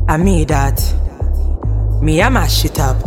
I me that. Me, I mash it up.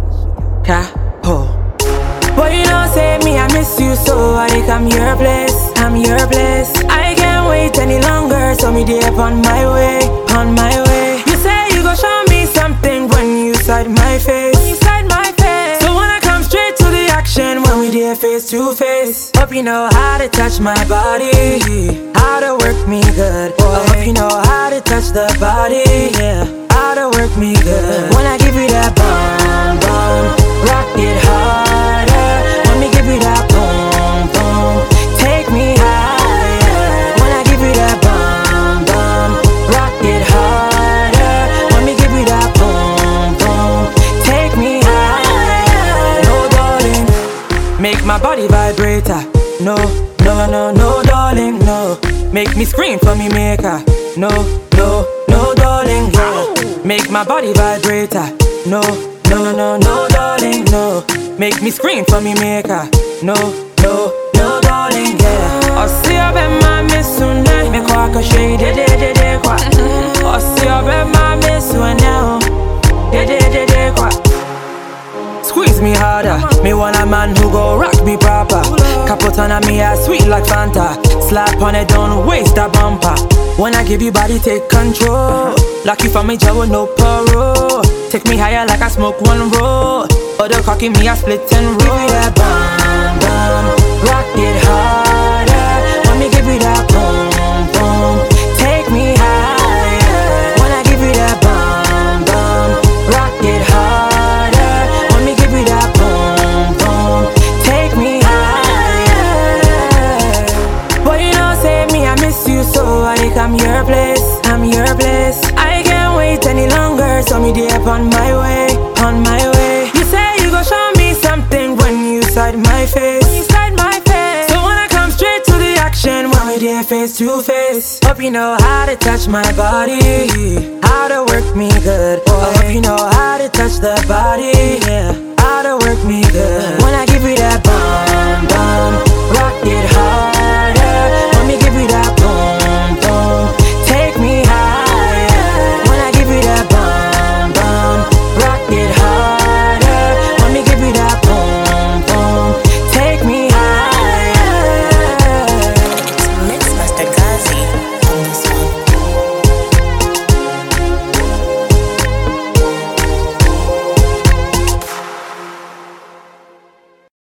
Ho. But you know, say me, I miss you so I think I'm your place, I'm your place. I can't wait any longer, so me dey up on my way, on my way. You say you go show me something when you side my face, so when I come straight to the action, when we dey face to face. Hope you know how to touch my body, how to work me good. I hope you know how to touch the body, yeah, how to work me good. When I give you that bum bum, rock it harder. When me give you that boom boom, take me higher. When I give you that bum bum, rock it harder. When me give you that boom boom, take me higher. No darling, make my body vibrator. No, no, no, no darling, no. Make me scream for me maker. No, no, no darling, yeah. Make my body vibrator. No, no, no, no darling, no. Make me scream for me maker. No, no, no darling, yeah. I see you be my miss tonight. Me quack a shade, de quack. I see you be my miss now. De quack. Squeeze me harder. Me want a man who go rock me proper. Capot on me ass sweet like Fanta. Slap on it, don't waste that bumper. When I give you body, take control. Lock you from me jaw with no parole. Take me higher like I smoke one roll. Other cocky me, I split and roll. Give me that bum bum, rock it harder. When me give you that boom boom, take me higher. When I give you that bum bum, rock it harder. When me give you that boom boom, take me higher. But you know, say me, I miss you so I think I'm your place, I'm your place. I can't wait any longer, so me dey up on my way, on my way. You say you go show me something when you side my face, so when I come straight to the action, when we dey face to face. Hope you know how to touch my body, how to work me good. I hope you know how to touch the body, yeah, how to work me good. When I give you that bum bum,